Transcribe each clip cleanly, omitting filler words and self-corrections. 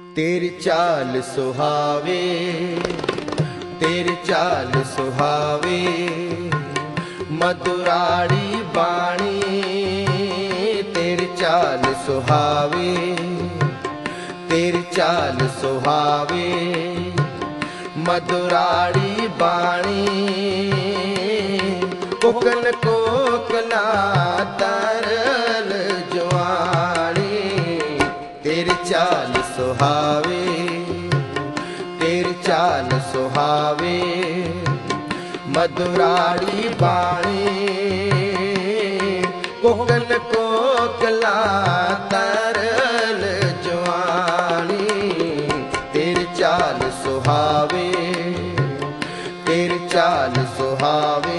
तेरी चाल सुहावे, तेरी चाल सुहावे, मधुराड़ी बाणी। तेरी चाल सुहावे, तेरी चाल सुहावे, मधुराड़ी बाणी। कोकन कोकला तरल जवानी। तेरी चाल सुहावे, तेरी चाल सुहावे, मधुराड़ी बाणी। कोकन कोकला तरल जवानी। तेरी चाल सुहावे, तेरी चाल सुहावे।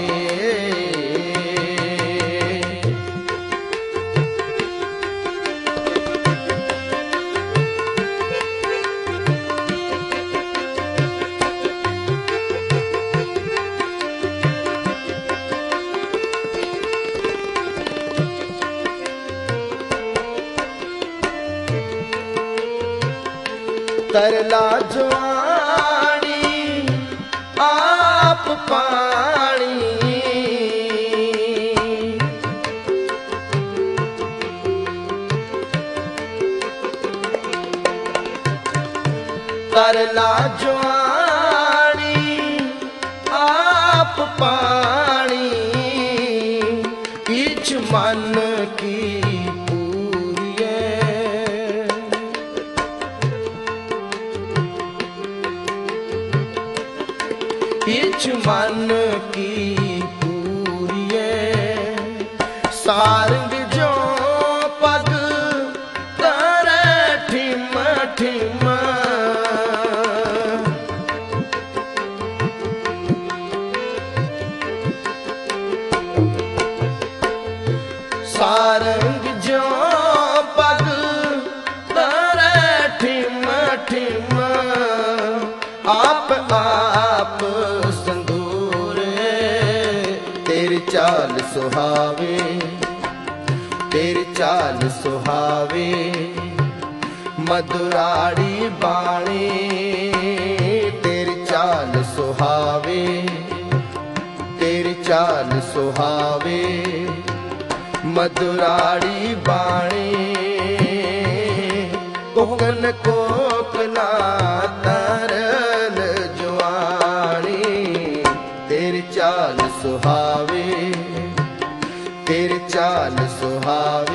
तरला जवानी आप पानी। तरला जवानी आप पानी। इच मन की इच मन की पूरिये। सारंग जो पग करे ठिम ठिम। सारंग जो पग करे ठिम ठिम। आप तेरी चाल सुहावे, तेरी चाल सुहावे, मधुराड़ी बाणी। तेरी चाल सुहावे, तेरी चाल सुहावे, मधुराड़ी बाणी। कोकन कोकला तरल जवानी। तेरी चाल सुहावे, तेरी चाल सुहावे।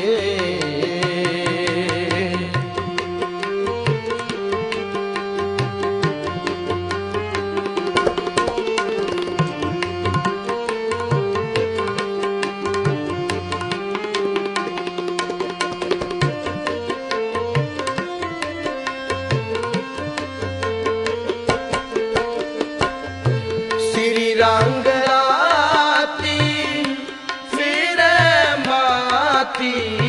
श्री रंग राती फिर माती।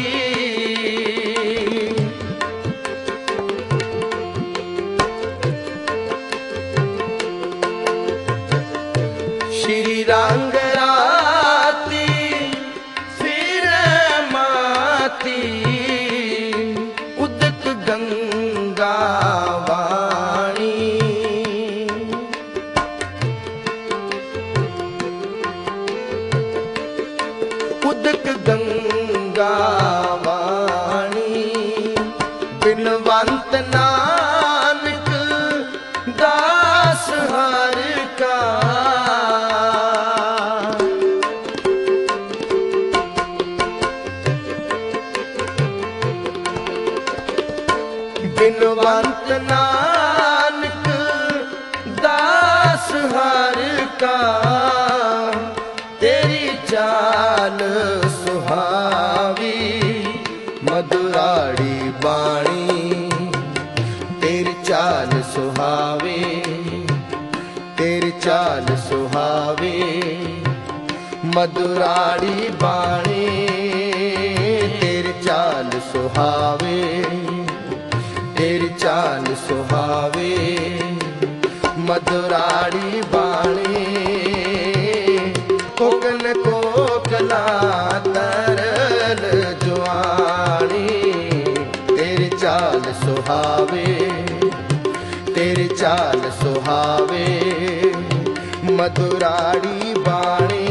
श्री रंग राती फिर माती। उदक गंगा उदक गंगा वाणी। बिनवंत नानक दास हर का। बिनवंत नानक दास हर का। तेरी चाल सुहावी, मधुराड़ी बाणी। तेरी चाल सुहावे, तेरी चाल सुहावे, मधुराड़ी बाणी। तेरी चाल सुहावे, तेरी चाल सुहावे, मधुराड़ी बाणी। कोकन कोकला तरल जवानी। तेरी चाल चाल सुहावे, तेरी चाल सुहावे। मधुराड़ी बाणी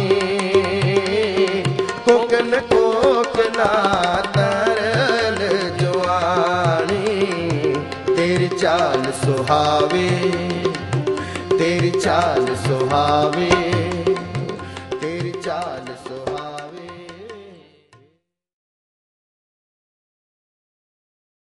कोकन कोकना तरल जुआनी, तेरी चाल सुहावे, तेरी चाल सुहावे, तेरी चाल